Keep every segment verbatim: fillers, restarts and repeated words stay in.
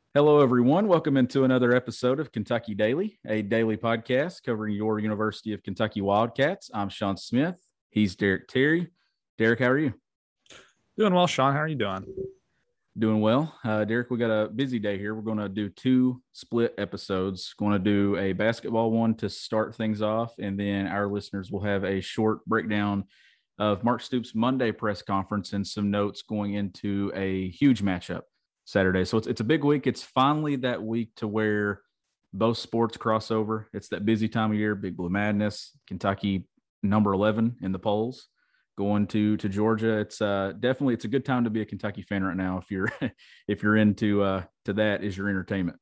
Hello, everyone. Welcome into another episode of Kentucky Daily, a daily podcast covering your University of Kentucky Wildcats. I'm Sean Smith. He's Derek Terry. Derek, how are you? Doing well, Sean. How are you doing? Doing well. Uh, Derek, we got a busy day here. We're going to do two split episodes. Going to do a basketball one to start things off, and then our listeners will have a short breakdown of Mark Stoops' Monday press conference and some notes going into a huge matchup Saturday. So it's it's a big week. It's finally that week to where both sports cross over. It's that busy time of year, Big Blue Madness, Kentucky number eleven in the polls, going to to Georgia. It's uh definitely it's a good time to be a Kentucky fan right now if you're if you're into uh to that is your entertainment.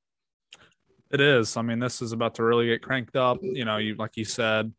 It is. I mean, this is about to really get cranked up. You know, you like you said,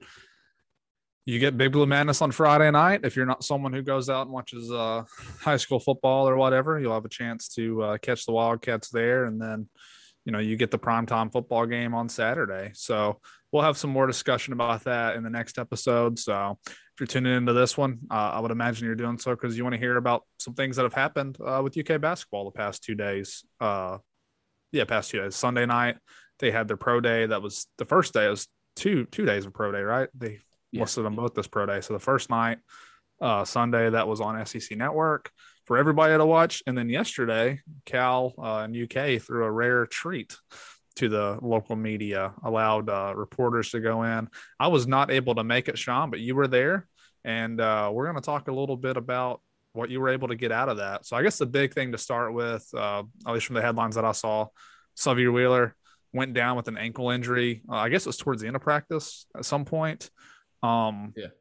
you get Big Blue Madness on Friday night. If you're not someone who goes out and watches uh, high school football or whatever, you'll have a chance to uh, catch the Wildcats there. And then, you know, you get the primetime football game on Saturday. So we'll have some more discussion about that in the next episode. So if you're tuning into this one, uh, I would imagine you're doing so because you want to hear about some things that have happened uh, with U K basketball the past two days. Uh, yeah, past two days. Sunday night, they had their pro day. That was the first day. It was two two days of pro day, right? They Yeah. listed them both this pro day. So the first night, uh, Sunday, that was on S E C Network for everybody to watch. And then yesterday, Cal uh, and U K threw a rare treat to the local media, allowed uh, reporters to go in. I was not able to make it, Sean, but you were there. And uh, we're going to talk a little bit about what you were able to get out of that. So I guess the big thing to start with, uh, at least from the headlines that I saw, Sahvir Wheeler went down with an ankle injury. Uh, I guess it was towards the end of practice at some point. Um, yeah,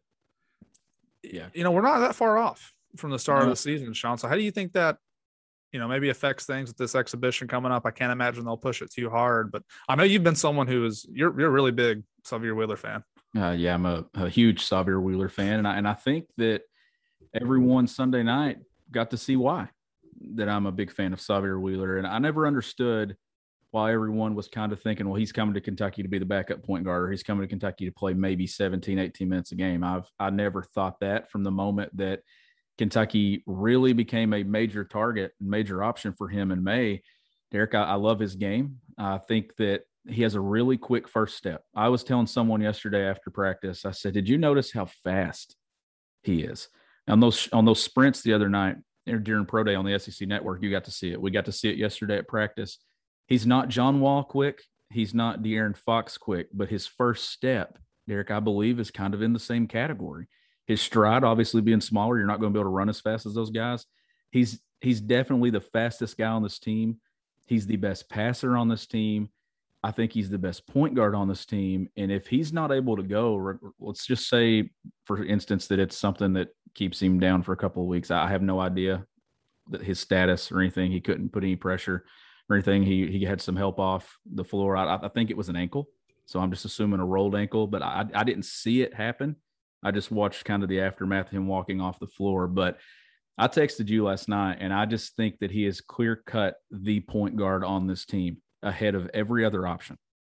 yeah. You know, we're not that far off from the start no. of the season, Sean. So how do you think that, you know, maybe affects things with this exhibition coming up? I can't imagine they'll push it too hard, but I know you've been someone who is you're you're a really big Sahvir Wheeler fan. Uh, yeah, I'm a, a huge Sahvir Wheeler fan, and I and I think that everyone Sunday night got to see why that I'm a big fan of Sahvir Wheeler, and I never understood why everyone was kind of thinking, well, he's coming to Kentucky to be the backup point guard, or he's coming to Kentucky to play maybe seventeen, eighteen minutes a game. I've I never thought that from the moment that Kentucky really became a major target, major option for him in May. Derek, I, I love his game. I think that he has a really quick first step. I was telling someone yesterday after practice, I said, did you notice how fast he is? On those on those sprints the other night during Pro Day on the S E C Network, you got to see it. We got to see it yesterday at practice. He's not John Wall quick. He's not De'Aaron Fox quick, but his first step, Derek, I believe, is kind of in the same category. His stride, obviously being smaller, you're not going to be able to run as fast as those guys. He's he's definitely the fastest guy on this team. He's the best passer on this team. I think he's the best point guard on this team. And if he's not able to go, let's just say, for instance, that it's something that keeps him down for a couple of weeks. I have no idea that his status or anything. He couldn't put any pressure or anything. He he had some help off the floor. I, I think it was an ankle. So I'm just assuming a rolled ankle, but I, I didn't see it happen. I just watched kind of the aftermath of him walking off the floor. But I texted you last night, and I just think that he is clear-cut the point guard on this team ahead of every other option.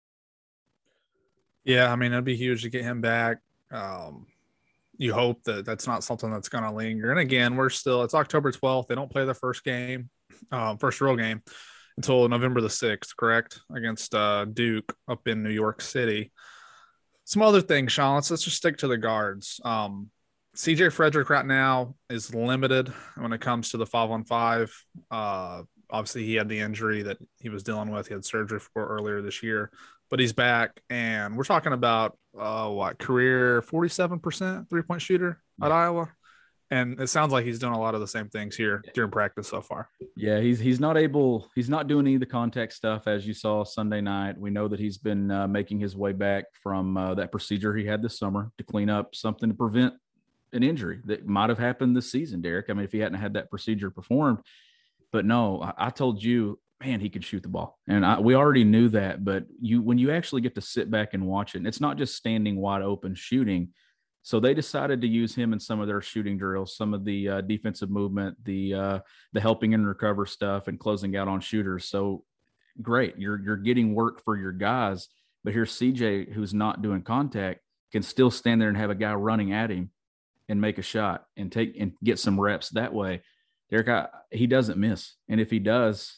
Yeah, I mean, it'd be huge to get him back. Um, you hope that that's not something that's going to linger. And again, we're still, it's October twelfth. They don't play their first game, um, first real game until November the sixth, correct? Against uh, Duke up in New York City. Some other things, Sean, let's, let's just stick to the guards. Um, C J Frederick right now is limited when it comes to the five on five. Uh, obviously, he had the injury that he was dealing with. He had surgery for earlier this year, but he's back. And we're talking about, uh, what, career forty-seven percent three-point shooter at Iowa. And it sounds like he's doing a lot of the same things here during practice so far. Yeah, he's he's not able, he's not doing any of the contact stuff as you saw Sunday night. We know that he's been uh, making his way back from uh, that procedure he had this summer to clean up something to prevent an injury that might have happened this season, Derek. I mean, if he hadn't had that procedure performed. But no, I, I told you, man, he could shoot the ball. And I, we already knew that. But you when you actually get to sit back and watch it, and it's not just standing wide open shooting. So they decided to use him in some of their shooting drills, some of the uh, defensive movement, the uh, the helping and recover stuff, and closing out on shooters. So great, you're you're getting work for your guys. But here's C J, who's not doing contact, can still stand there and have a guy running at him and make a shot and take and get some reps that way. Derek, I, he doesn't miss, and if he does,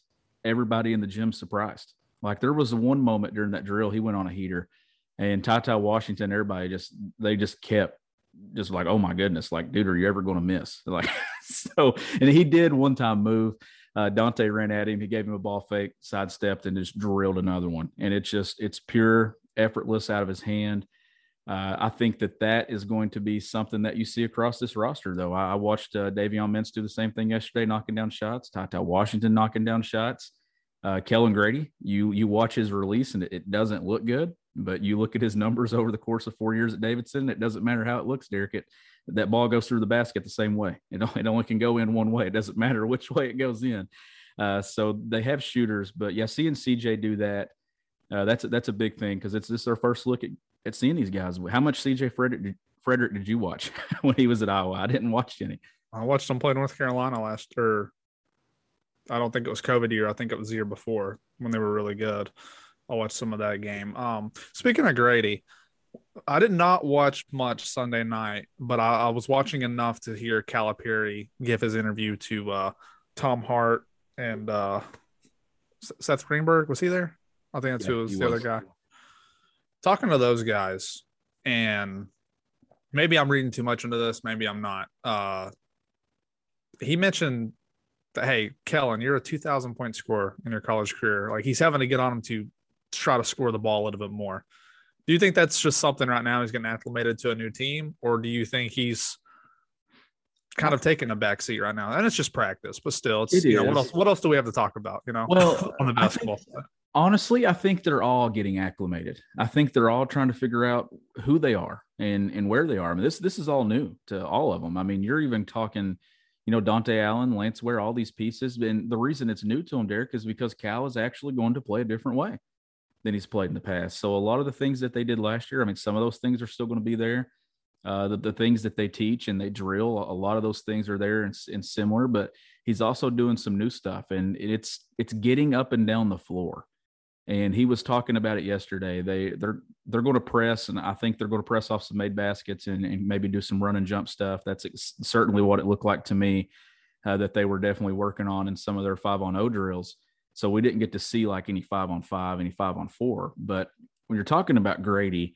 everybody in the gym surprised. Like there was one moment during that drill, he went on a heater, and Ty Ty Washington, everybody just they just kept just like, oh my goodness, like dude, are you ever going to miss? Like so, and he did one time move. Uh, Dante ran at him. He gave him a ball fake, sidestepped, and just drilled another one. And it's just it's pure effortless out of his hand. Uh, I think that that is going to be something that you see across this roster, though. I, I watched uh, Davion Mintz do the same thing yesterday, knocking down shots. Ty Ty Washington knocking down shots. Uh, Kellen Grady, you you watch his release and it, it doesn't look good, but you look at his numbers over the course of four years at Davidson. It doesn't matter how it looks, Derek. It that ball goes through the basket the same way. It only, it only can go in one way. It doesn't matter which way it goes in. Uh, so they have shooters, but yeah, seeing C J do that, uh, that's that's a big thing because it's this their first look at, at seeing these guys. How much C J Frederick did, Frederick did you watch when he was at Iowa? I didn't watch any. I watched him play North Carolina last, or I don't think it was COVID year. I think it was the year before when they were really good. I watched some of that game. Um, speaking of Grady, I did not watch much Sunday night, but I, I was watching enough to hear Calipari give his interview to uh, Tom Hart and uh, Seth Greenberg. Was he there? I think that's yeah, who was the was. other guy. Talking to those guys, and maybe I'm reading too much into this. Maybe I'm not. Uh, he mentioned that, hey, Kellen, you're a two thousand point scorer in your college career. Like he's having to get on him to try to score the ball a little bit more. Do you think that's just something right now he's getting acclimated to a new team, or do you think he's kind of taking a back seat right now? And it's just practice, but still, it's it you know is. what else? What else do we have to talk about? You know, well, on the basketball think, side. Honestly, I think they're all getting acclimated. I think they're all trying to figure out who they are and and where they are. I mean, this this is all new to all of them. I mean, you're even talking, you know, Dante Allen, Lance Ware, all these pieces. And the reason it's new to him, Derek, is because Cal is actually going to play a different way than he's played in the past. So a lot of the things that they did last year, I mean, some of those things are still going to be there. Uh, the, the things that they teach and they drill, a lot of those things are there and, and similar, but he's also doing some new stuff, and it's it's getting up and down the floor. And he was talking about it yesterday. They they're they're going to press, and I think they're going to press off some made baskets and, and maybe do some run and jump stuff. That's ex- certainly what it looked like to me uh, that they were definitely working on in some of their five on O drills. So we didn't get to see like any five on five, any five on four. But when you're talking about Grady,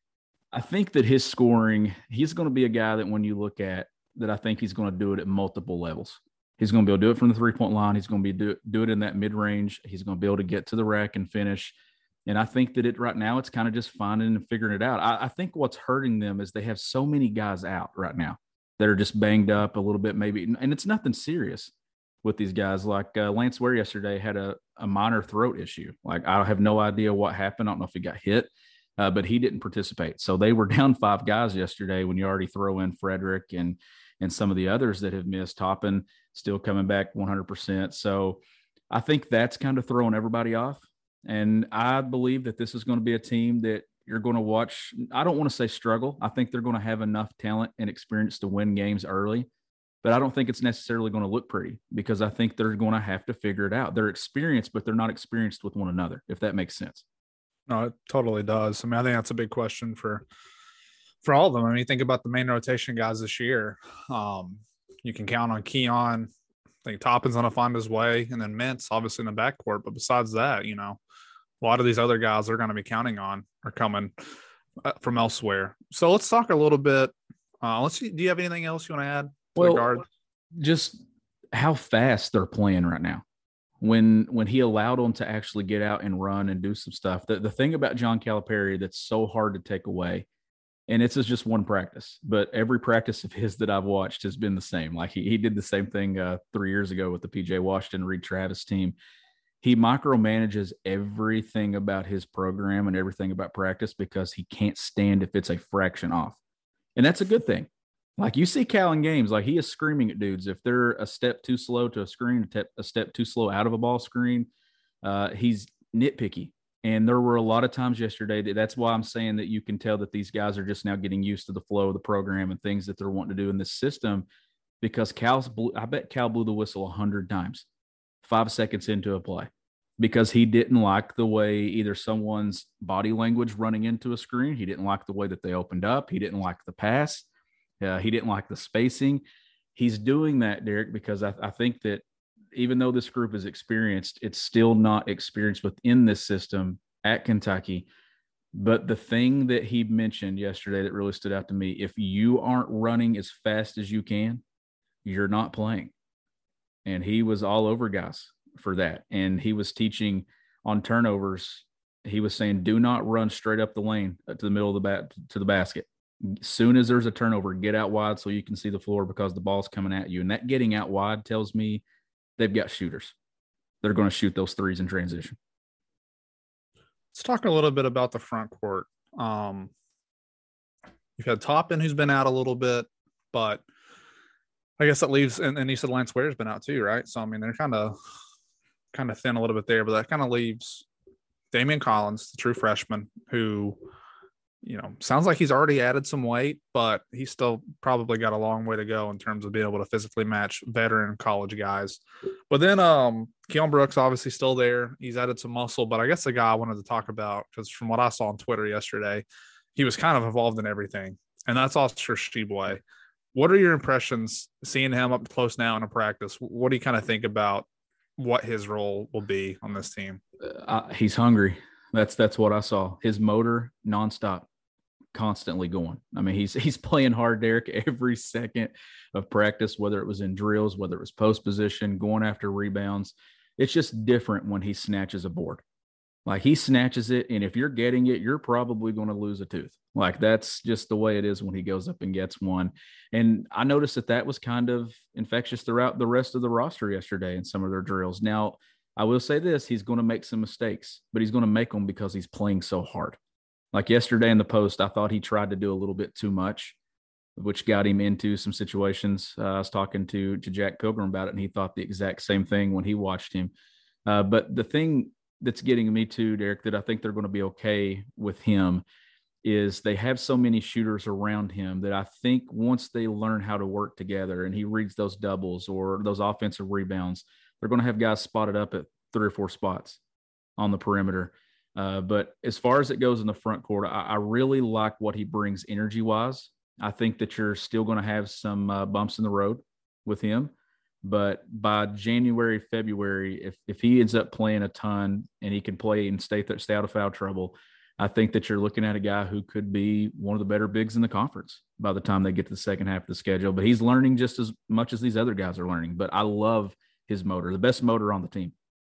I think that his scoring, he's going to be a guy that when you look at that, I think he's going to do it at multiple levels. He's going to be able to do it from the three-point line. He's going to be do, do it in that mid-range. He's going to be able to get to the rack and finish. And I think that it right now it's kind of just finding and figuring it out. I, I think what's hurting them is they have so many guys out right now that are just banged up a little bit maybe. And it's nothing serious with these guys. Like uh, Lance Ware yesterday had a, a minor throat issue. Like I have no idea what happened. I don't know if he got hit, uh, but he didn't participate. So they were down five guys yesterday when you already throw in Frederick and and some of the others that have missed. Toppin still coming back one hundred percent. So I think that's kind of throwing everybody off. And I believe that this is going to be a team that you're going to watch. I don't want to say struggle. I think they're going to have enough talent and experience to win games early, but I don't think it's necessarily going to look pretty because I think they're going to have to figure it out. They're experienced, but they're not experienced with one another, if that makes sense. No, it totally does. I mean, I think that's a big question for for all of them. I mean, think about the main rotation guys this year. Um, you can count on Keon. I think Toppin's going to find his way, and then Mintz, obviously, in the backcourt. But besides that, you know, a lot of these other guys they're going to be counting on are coming uh, from elsewhere. So let's talk a little bit. Uh, let's see. Do you have anything else you want to add to well, the guard? Just how fast they're playing right now. When when he allowed them to actually get out and run and do some stuff. The, the thing about John Calipari that's so hard to take away, and it's just one practice, but every practice of his that I've watched has been the same. Like he, he did the same thing uh, three years ago with the P J Washington, Reed Travis team. He micromanages everything about his program and everything about practice because he can't stand if it's a fraction off. And that's a good thing. Like you see Cal in games, like he is screaming at dudes. If they're a step too slow to a screen, a step too slow out of a ball screen, uh, he's nitpicky. And there were a lot of times yesterday that that's why I'm saying that you can tell that these guys are just now getting used to the flow of the program and things that they're wanting to do in this system because Cal's blew, I bet Cal blew the whistle a hundred times, five seconds into a play because he didn't like the way either someone's body language running into a screen. He didn't like the way that they opened up. He didn't like the pass. Uh, he didn't like the spacing. He's doing that, Derek, because I, I think that even though this group is experienced, it's still not experienced within this system at Kentucky. But the thing that he mentioned yesterday that really stood out to me, if you aren't running as fast as you can, you're not playing. And he was all over guys for that. And he was teaching on turnovers. He was saying, do not run straight up the lane to the middle of the bat to the basket. As soon as there's a turnover, get out wide so you can see the floor because the ball's coming at you. And that getting out wide tells me they've got shooters. They're going to shoot those threes in transition. Let's talk a little bit about the front court. Um, you've had Toppin, who's been out a little bit, but I guess that leaves, and, and you said Lance Ware's been out too, right? So, I mean, they're kind of kind of thin a little bit there, but that kind of leaves Damian Collins, the true freshman, who, you know, sounds like he's already added some weight, but he's still probably got a long way to go in terms of being able to physically match veteran college guys. But then um, Keon Brooks, obviously still there. He's added some muscle, but I guess the guy I wanted to talk about, because from what I saw on Twitter yesterday, he was kind of involved in everything, and that's Oscar Tshiebwe. What are your impressions seeing him up close now in a practice? What do you kind of think about what his role will be on this team? Uh, he's hungry. That's that's what I saw. His motor nonstop, constantly going. I mean, he's he's playing hard, Derek, every second of practice, whether it was in drills, whether it was post position, going after rebounds. It's just different when he snatches a board. Like, he snatches it, and if you're getting it, you're probably going to lose a tooth. Like, that's just the way it is when he goes up and gets one. And I noticed that that was kind of infectious throughout the rest of the roster yesterday in some of their drills. Now, I will say this, he's going to make some mistakes, but he's going to make them because he's playing so hard. Like yesterday in the post, I thought he tried to do a little bit too much, which got him into some situations. Uh, I was talking to, to Jack Pilgrim about it, and he thought the exact same thing when he watched him. Uh, but the thing that's getting me too, Derek, that I think they're going to be okay with him is they have so many shooters around him that I think once they learn how to work together and he reads those doubles or those offensive rebounds, they're going to have guys spotted up at three or four spots on the perimeter. Uh, but as far as it goes in the front court, I, I really like what he brings energy-wise. I think that you're still going to have some uh, bumps in the road with him. But by January, February, if if he ends up playing a ton and he can play and stay, stay out of foul trouble, I think that you're looking at a guy who could be one of the better bigs in the conference by the time they get to the second half of the schedule. But he's learning just as much as these other guys are learning. But I love his motor, the best motor on the team.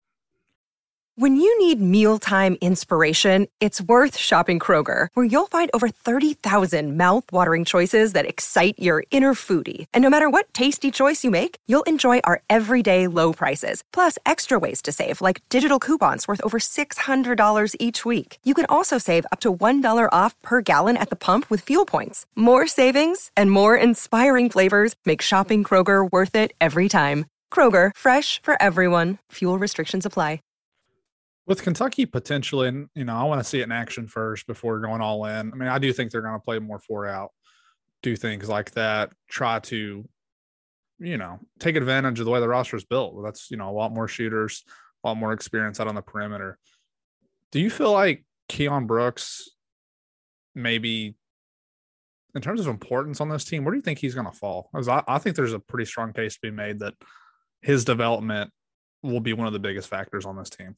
When you need mealtime inspiration, it's worth shopping Kroger, where you'll find over thirty thousand mouth-watering choices that excite your inner foodie. And no matter what tasty choice you make, you'll enjoy our everyday low prices, plus extra ways to save, like digital coupons worth over six hundred dollars each week. You can also save up to one dollar off per gallon at the pump with fuel points. More savings and more inspiring flavors make shopping Kroger worth it every time. Kroger, fresh for everyone. Fuel restrictions apply. With Kentucky potentially, and you know, I want to see it in action first before going all in. I mean, I do think they're going to play more four out, do things like that, try to, you know, take advantage of the way the roster is built. That's, you know, a lot more shooters, a lot more experience out on the perimeter. Do you feel like Keon Brooks, maybe in terms of importance on this team, where do you think he's going to fall? Because I, I think there's a pretty strong case to be made that his development will be one of the biggest factors on this team.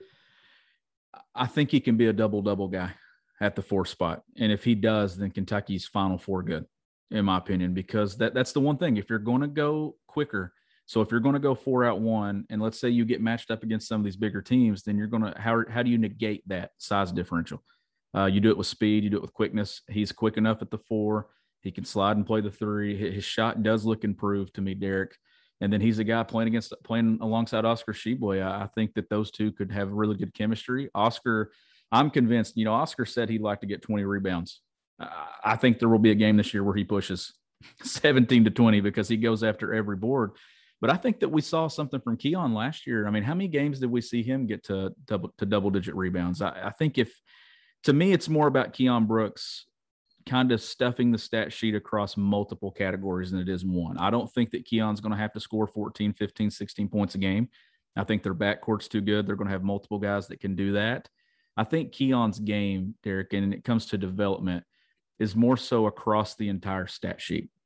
I think he can be a double-double guy at the four spot. And if he does, then Kentucky's Final Four good, in my opinion, because that, that's the one thing. If you're going to go quicker, so if you're going to go four out one, and let's say you get matched up against some of these bigger teams, then you're going to – how how do you negate that size differential? Uh, you do it with speed. You do it with quickness. He's quick enough at the four. He can slide and play the three. His shot does look improved to me, Derek. And then he's a guy playing against playing alongside Oscar Tshiebwe. I, I think that those two could have really good chemistry. Oscar, I'm convinced, you know, Oscar said he'd like to get twenty rebounds. Uh, I think there will be a game this year where he pushes seventeen to twenty because he goes after every board. But I think that we saw something from Keon last year. I mean, how many games did we see him get to double to double digit rebounds? I, I think if, to me, it's more about Keon Brooks kind of stuffing the stat sheet across multiple categories than it is one. I don't think that Keon's going to have to score fourteen, fifteen, sixteen points a game. I think their backcourt's too good. They're going to have multiple guys that can do that. I think Keon's game, Derek, and it comes to development, is more so across the entire stat sheet.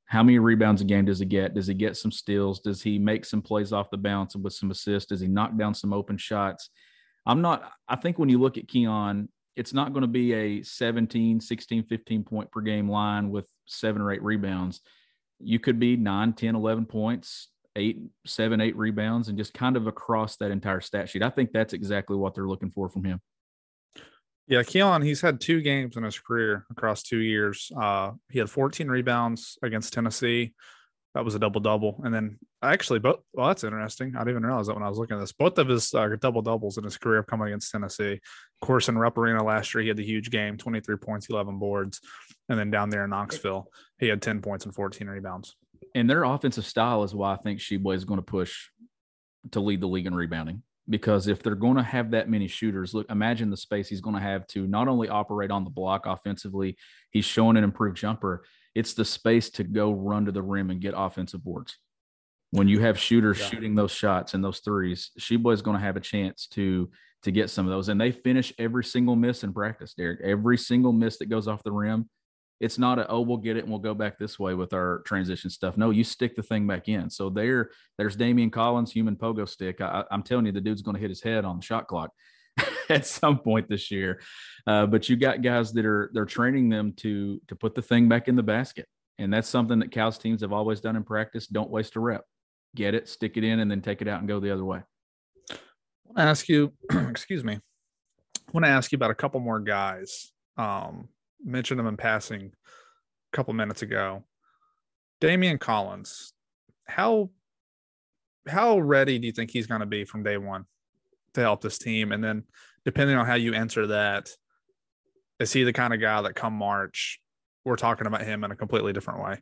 How many rebounds a game does he get? Does he get some steals? Does he make some plays off the bounce with some assists? Does he knock down some open shots? I'm not – I think when you look at Keon, it's not going to be a seventeen, sixteen, fifteen point per game line with seven or eight rebounds. You could be nine, ten, eleven points, eight, seven, eight rebounds, and just kind of across that entire stat sheet. I think that's exactly what they're looking for from him. Yeah, Keon, he's had two games in his career across two years. Uh, he had fourteen rebounds against Tennessee. That was a double-double. And then actually, both, well, that's interesting. I didn't even realize that when I was looking at this. Both of his uh, double-doubles in his career have come against Tennessee. Of course, in Rupp Arena last year, he had the huge game, twenty-three points, eleven boards. And then down there in Knoxville, he had ten points and fourteen rebounds. And their offensive style is why I think Sheboy is going to push to lead the league in rebounding. Because if they're going to have that many shooters, look, imagine the space he's going to have to not only operate on the block offensively, he's showing an improved jumper. It's the space to go run to the rim and get offensive boards. When you have shooters yeah. shooting those shots and those threes, Sheboy is going to have a chance to, to get some of those. And they finish every single miss in practice, Derek. Every single miss that goes off the rim, it's not a, oh, we'll get it and we'll go back this way with our transition stuff. No, you stick the thing back in. So there, there's Damian Collins, human pogo stick. I, I'm telling you, the dude's going to hit his head on the shot clock at some point this year. Uh, but you got guys that are, they're training them to, to put the thing back in the basket. And that's something that Cal's teams have always done in practice. Don't waste a rep. Get it, stick it in, and then take it out and go the other way. I want to ask you, excuse me, I want to ask you about a couple more guys. Um, mentioned them in passing a couple minutes ago. Damian Collins, how how ready do you think he's going to be from day one to help this team? And then depending on how you answer that, is he the kind of guy that come March, we're talking about him in a completely different way?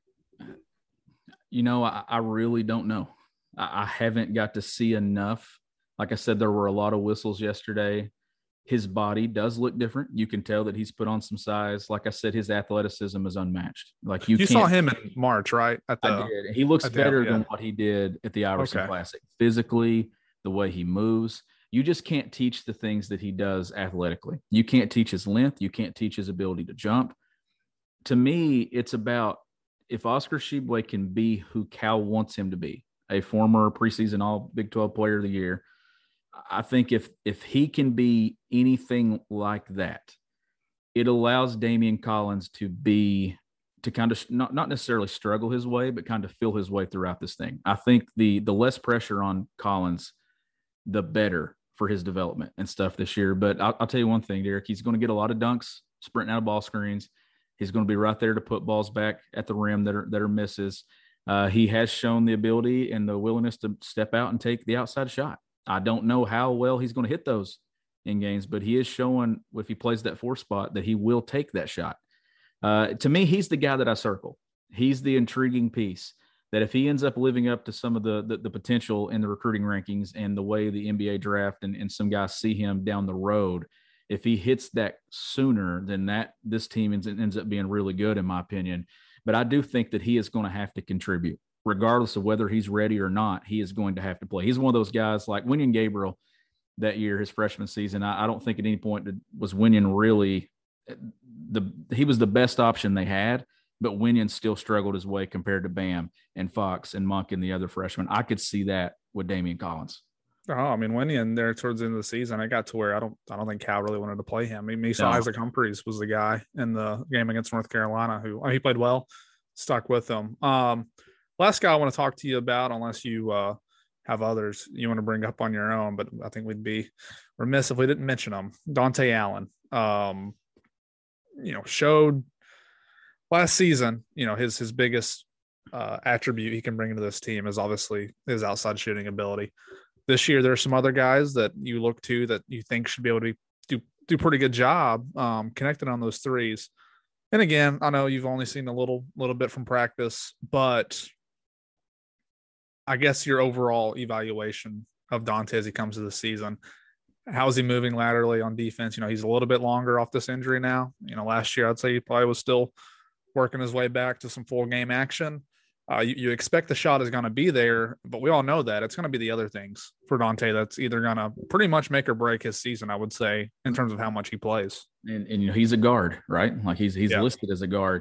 You know, I, I really don't know. I, I haven't got to see enough. Like I said, there were a lot of whistles yesterday. His body does look different. You can tell that he's put on some size. Like I said, his athleticism is unmatched. Like you, you saw him in March, right? At the, I did. He looks better the, yeah. than what he did at the Iverson okay. Classic. Physically, the way he moves, you just can't teach the things that he does athletically. You can't teach his length. You can't teach his ability to jump. To me, it's about if Oscar Tshiebwe can be who Cal wants him to be, a former preseason All Big twelve Player of the Year. I think if if he can be anything like that, it allows Damian Collins to be to kind of not, not necessarily struggle his way, but kind of feel his way throughout this thing. I think the the less pressure on Collins, the better for his development and stuff this year. But I'll, I'll tell you one thing, Derek, he's going to get a lot of dunks, sprinting out of ball screens. He's going to be right there to put balls back at the rim that are that are misses. Uh, he has shown the ability and the willingness to step out and take the outside shot. I don't know how well he's going to hit those in games, but he is showing if he plays that four spot that he will take that shot. Uh, to me, he's the guy that I circle. He's the intriguing piece that if he ends up living up to some of the, the, the potential in the recruiting rankings and the way the N B A draft and, and some guys see him down the road, if he hits that sooner, then that this team ends, ends up being really good, in my opinion. But I do think that he is going to have to contribute. Regardless of whether he's ready or not, he is going to have to play. He's one of those guys like Wenyen Gabriel that year, his freshman season. I, I don't think at any point was Wenyen really the he was the best option they had, but Wenyen still struggled his way compared to Bam and Fox and Monk and the other freshmen. I could see that with Damian Collins. Oh, I mean, Wenyen there towards the end of the season, I got to where I don't I don't think Cal really wanted to play him. I mean, he saw no. Isaac Humphries was the guy in the game against North Carolina who I mean, he played well, stuck with them. Um, Last guy I want to talk to you about, unless you uh, have others you want to bring up on your own, but I think we'd be remiss if we didn't mention him. Dante Allen, um, you know, showed last season, you know, his his biggest uh, attribute he can bring into this team is obviously his outside shooting ability. This year, there are some other guys that you look to that you think should be able to do do a pretty good job um, connecting on those threes. And again, I know you've only seen a little little bit from practice, but I guess your overall evaluation of Dante as he comes to the season, how is he moving laterally on defense? You know, he's a little bit longer off this injury now. You know, last year I'd say he probably was still working his way back to some full game action. Uh, you, you expect the shot is going to be there, but we all know that it's going to be the other things for Dante that's either going to pretty much make or break his season, I would say, in terms of how much he plays. And, and you know, he's a guard, right? Like he's he's yeah. listed as a guard.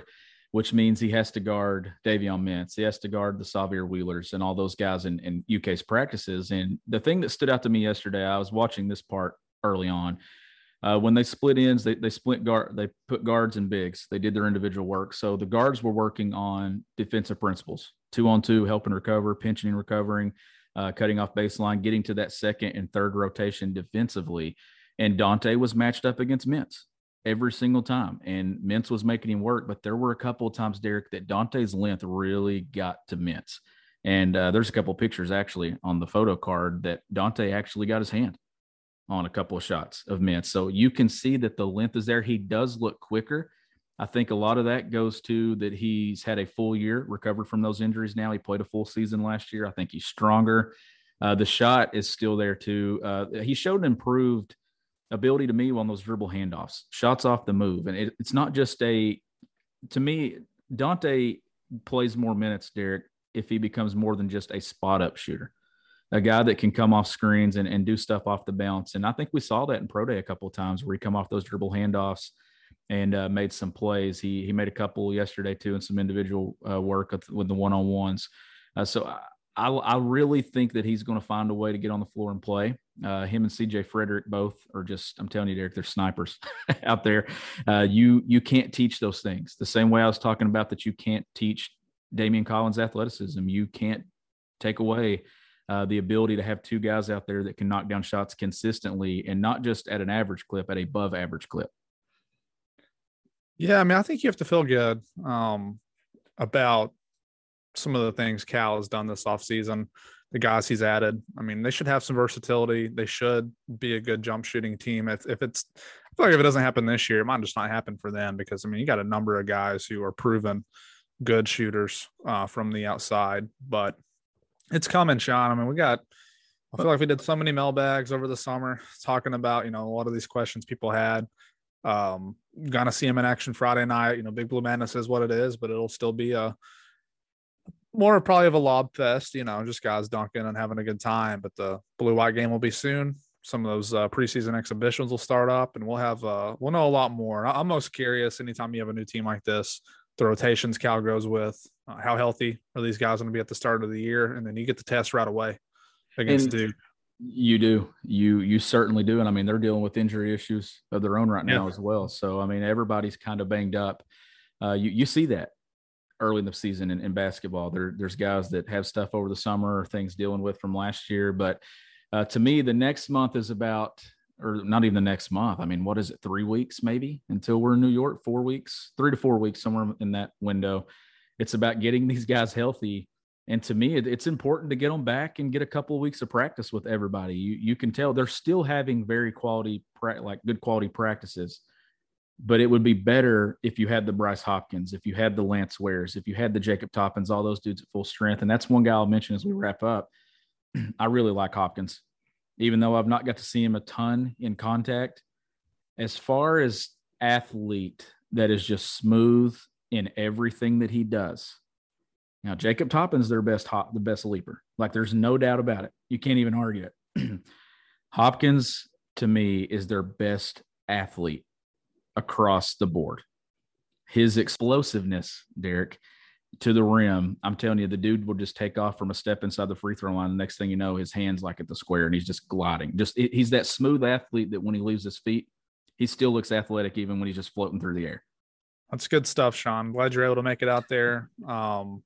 which means he has to guard Davion Mintz. He has to guard the Xavier Wheelers and all those guys in, in U K's practices. And the thing that stood out to me yesterday, I was watching this part early on. Uh, when they split ends, they, they split guard, they put guards and bigs. They did their individual work. So the guards were working on defensive principles, two on two, helping recover, pinching and recovering, uh, cutting off baseline, getting to that second and third rotation defensively. And Dante was matched up against Mintz every single time. And Mintz was making him work, but there were a couple of times, Derek, that Dante's length really got to Mintz. And uh, there's a couple of pictures actually on the photo card that Dante actually got his hand on a couple of shots of Mintz. So you can see that the length is there. He does look quicker. I think a lot of that goes to that he's had a full year, recovered from those injuries now. He played a full season last year. I think he's stronger. Uh, the shot is still there too. Uh, he showed an improved ability to me on those dribble handoffs, shots off the move. And it, it's not just a, to me, Dante plays more minutes, Derek, if he becomes more than just a spot up shooter, a guy that can come off screens and, and do stuff off the bounce. And I think we saw that in Pro Day a couple of times where he come off those dribble handoffs and uh, made some plays. He he made a couple yesterday too, and some individual uh, work with, with the one-on-ones. Uh, so I, I, I really think that he's going to find a way to get on the floor and play. Uh, him and C J Frederick both are just, I'm telling you, Derek, they're snipers out there. Uh, you you can't teach those things. The same way I was talking about that you can't teach Damian Collins' athleticism. You can't take away Uh, the ability to have two guys out there that can knock down shots consistently and not just at an average clip, at a above average clip. Yeah, I mean, I think you have to feel good um, about some of the things Cal has done this offseason, the guys he's added. I mean, they should have some versatility. They should be a good jump shooting team. If, if it's, I feel like if it doesn't happen this year, it might just not happen for them because, I mean, you got a number of guys who are proven good shooters uh, from the outside, but it's coming, Sean. I mean, we got, I feel like we did so many mailbags over the summer talking about, you know, a lot of these questions people had. Um, gonna see him in action Friday night. You know, Big Blue Madness is what it is, but it'll still be a more probably of a lob fest, you know, just guys dunking and having a good time. But the blue white game will be soon. Some of those uh, preseason exhibitions will start up and we'll have, uh, we'll know a lot more. I'm most curious anytime you have a new team like this, the rotations Cal goes with, uh, how healthy are these guys going to be at the start of the year? And then you get the test right away against and Duke. You do. You you certainly do. And I mean, they're dealing with injury issues of their own right now yeah. as well. So, I mean, everybody's kind of banged up. Uh, you, you see that early in the season in, in basketball. There, there's guys that have stuff over the summer or things dealing with from last year. But uh, to me, the next month is about – or not even the next month. I mean, what is it, three weeks maybe until we're in New York, four weeks, three to four weeks, somewhere in that window. It's about getting these guys healthy. And to me, it, it's important to get them back and get a couple of weeks of practice with everybody. You you can tell they're still having very quality, like good quality practices, but it would be better if you had the Bryce Hopkins, if you had the Lance Wares, if you had the Jacob Toppins, all those dudes at full strength. And that's one guy I'll mention as we wrap up. I really like Hopkins. Even though I've not got to see him a ton in contact, as far as athlete that is just smooth in everything that he does. Now, Jacob Toppin's their best hop, the best leaper. Like, there's no doubt about it. You can't even argue it. Hopkins, to me, is their best athlete across the board. His explosiveness, Derek, to the rim, I'm telling you, the dude will just take off from a step inside the free throw line. The next thing you know, his hand's like at the square and he's just gliding. Just he's that smooth athlete that when he leaves his feet, he still looks athletic even when he's just floating through the air. That's good stuff, Sean. Glad you're able to make it out there. Um,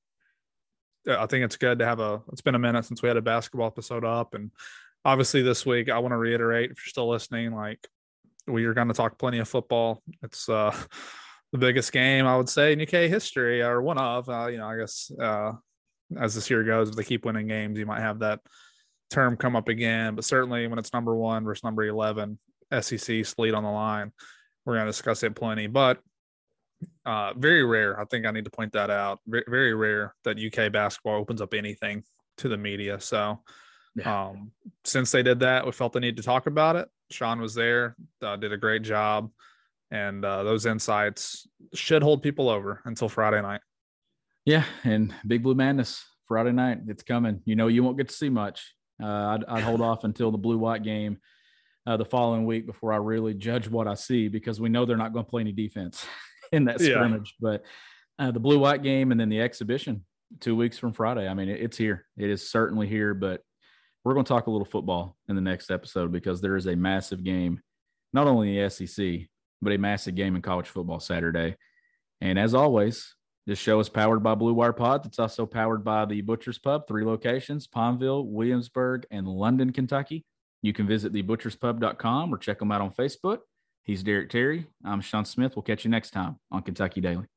I think it's good to have a – it's been a minute since we had a basketball episode up. And obviously this week, I want to reiterate, if you're still listening, like we are going to talk plenty of football. It's uh, – the biggest game, I would say, in U K history, or one of, uh, you know, I guess uh, as this year goes, if they keep winning games, you might have that term come up again. But certainly when it's number one versus number eleven, S E C sleet on the line, we're going to discuss it plenty. But uh, very rare, I think I need to point that out, very, very rare that U K basketball opens up anything to the media. So yeah. um, since they did that, we felt the need to talk about it. Sean was there, uh, did a great job. And uh, those insights should hold people over until Friday night. Yeah, and Big Blue Madness, Friday night, it's coming. You know, you won't get to see much. Uh, I'd, I'd hold off until the blue-white game uh, the following week before I really judge what I see because we know they're not going to play any defense in that scrimmage. Yeah. But uh, the blue white game and then the exhibition two weeks from Friday. I mean, it, it's here. It is certainly here, but we're going to talk a little football in the next episode because there is a massive game, not only in the S E C, but a massive game in college football Saturday. And as always, this show is powered by Blue Wire Pods. It's also powered by the Butcher's Pub, three locations, Palmville, Williamsburg, and London, Kentucky. You can visit the butchers pub dot com or check them out on Facebook. He's Derek Terry. I'm Sean Smith. We'll catch you next time on Kentucky Daily.